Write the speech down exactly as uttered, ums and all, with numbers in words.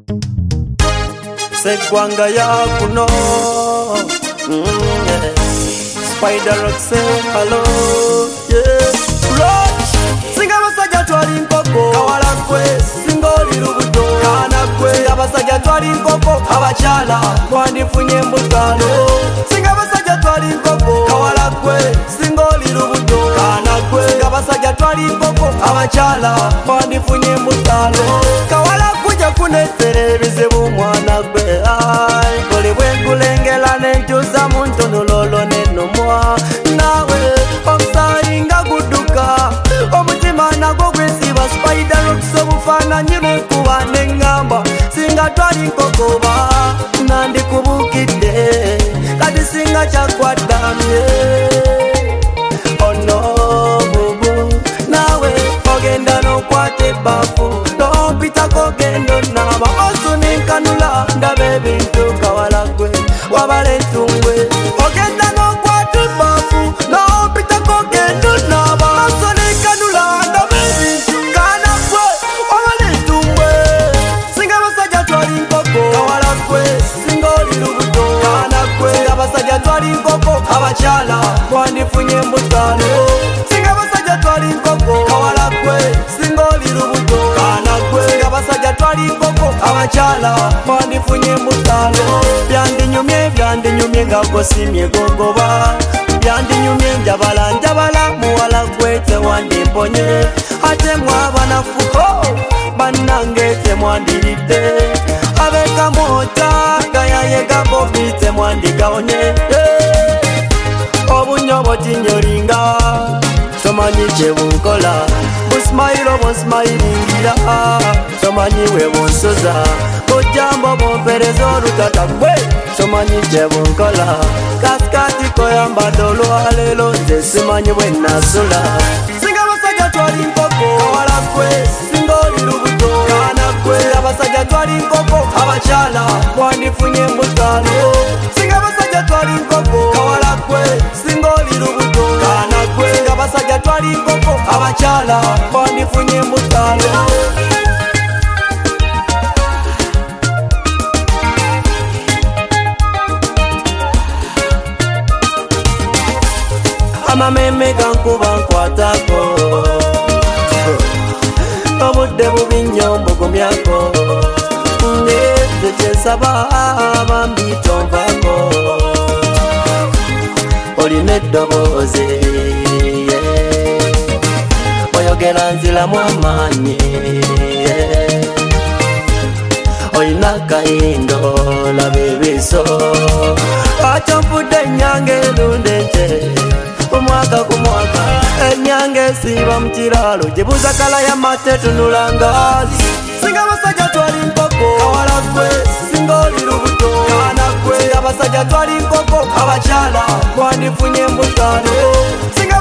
Segwanga ya kuno mm, yeah. Spider Rock say hello yeah. Roach singa basajja twali nkoko kawala kwe singoli lubuto kana kwe singa basajja twali nkoko abakyala twandifunye mbutalo singa basajja twali nkoko kawala kwe singoli lubuto kana kwe singa basajja twali nkoko abakyala twandifunye mbutalo kawala kuja kunetere ebizibu mwana gwe ai buli bwenkulengera nenjuza mu ntonololo nenomwa nawe omusaringa gudduka omutima nagwo gwesiba Spider Rock obufaananyi bwekuba neŋŋamba singa twali nkokoba nandikubukidde kati singa kyakwaddamye ono bubu nawe ogenda n'okwata ebbafu nompitako gendo naba osuninkanula ndaba ebintu kawala gwe wabala entungwe ogenda n'okwata ebbafu nompitako gendo naba osuninkanula ndaba ebintu kana gwe wabala entungwe singa basajja twali nkoko kawala gwe singa oli lubuto kana gwe singa basajja twali nkoko abakyala twandifunye mbutalo singa basajja twali nkoko kawala gwe singa oli lubuto kana gwe singa basajja twali nkoko abakyala twandifunye mbutalo byandinyumye byandinyumye nga gosimye gogoba byandinyumye njabala njabala muwala gwe tewandimponye ate mwabanafuko bannange temwandiridde abekamota gayayega bobi temwandigawonye obunyobo tinyolinga somanyi kyebunkola busmayiro bonsmayiringira somanyi webunsoza bujambo bumpereza olutata gwe somanyi kyebunkola kasikati koyambadde olwaleero nze simanyi bwenasula singa basajja twali nkoko kawala gwe singa oli lubuto kana gwe singa basajja twali nkoko abakyala twandifunye mbutalo singa basajja twali nkoko kawala gwe singa oli lubuto kana gwe singa basajja twali nkoko abakyala twandifunye mbutalo amameme gankuba nkwatako obudde bubi nnyo mbugumyako nge kyensaba bambi tonvako olina eddoboozi oyogera nziramu amaanyi olina akayindo laba ebiso akyo nfudde ennyange erunda ente omwaka ku mwaka ennyange esiiba mu kiraalo gibuza kala y'amate tunula ngaazi singa basajja twali nkoko kawala gwe singa oli lubuto kana gwe singa basajja twali nkoko abakyala twandifunye mbutalo singa